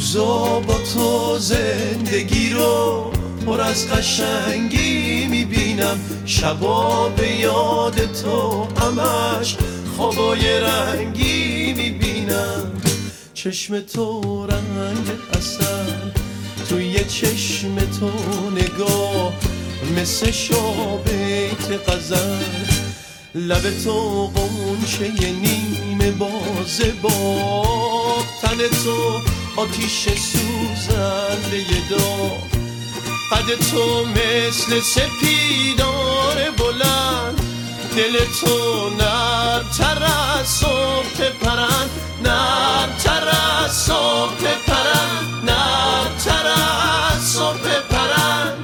روزا با تو زندگی رو پر از قشنگی میبینم، شبا به یاد تو همش خوابای رنگی میبینم. چشم تو رنگ عسل، توی چشم تو نگاه مثل شابیت غزل، لب تو قنچه نیمه بازه با تن تو آتیش سوزنده داغ، قد تو مثل سپیدار بلند، دل تو نرم‌تر از صبح پرند، نرم‌تر از صبح پرند، نرم‌تر از صبح پرند.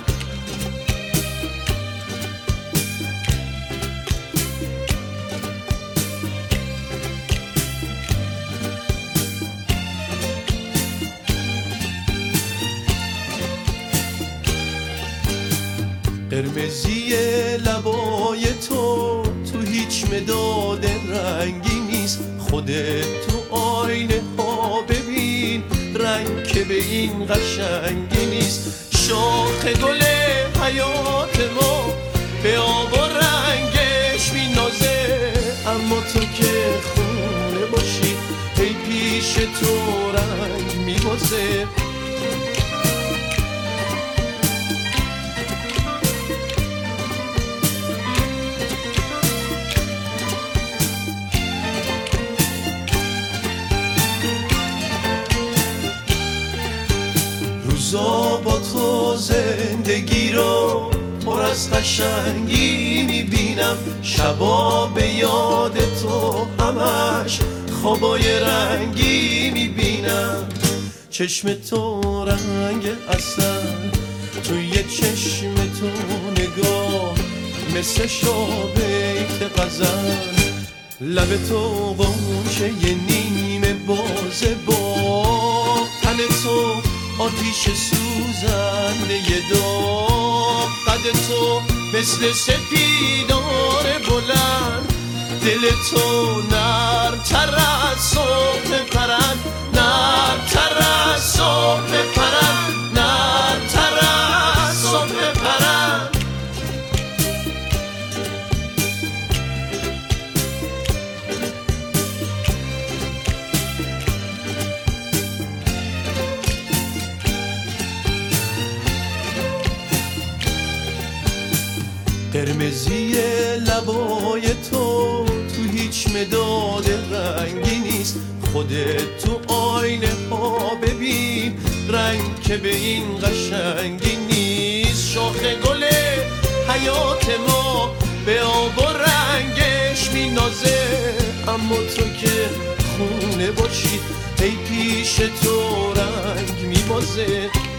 قرمزی لبای تو هیچ مداد رنگی نیست، خودت تو آینه ها ببین رنگ که به این قشنگی نیست. شاخ گل حیات ما به آب و رنگش مینازه، اما تو که خونه باشی ای پیش تو رنگ میبازه. روزا با تو زندگی رو پر از قشنگی میبینم، شبا به یاد تو همش خوابای رنگی میبینم. چشم تو رنگ عسل، توی چشم تو نگاه مثل شابیت غزل، لب تو قنچه نیمه بازه با تن تو آتیش سوزنده داغ، قد تو مثل سپیدار بلند، دل تو نرم‌تر از صبح پرند، نرم‌تر از صبح پرند، نرم‌تر از صبح پرند. قرمزی لبای تو هیچ مداد رنگی نیست، خودت تو آینه ها ببین رنگ که به این قشنگی نیست. شاخ گل حیات ما به آب و رنگش مینازه، اما تو که خونه باشی ای پیش تو رنگ میبازه.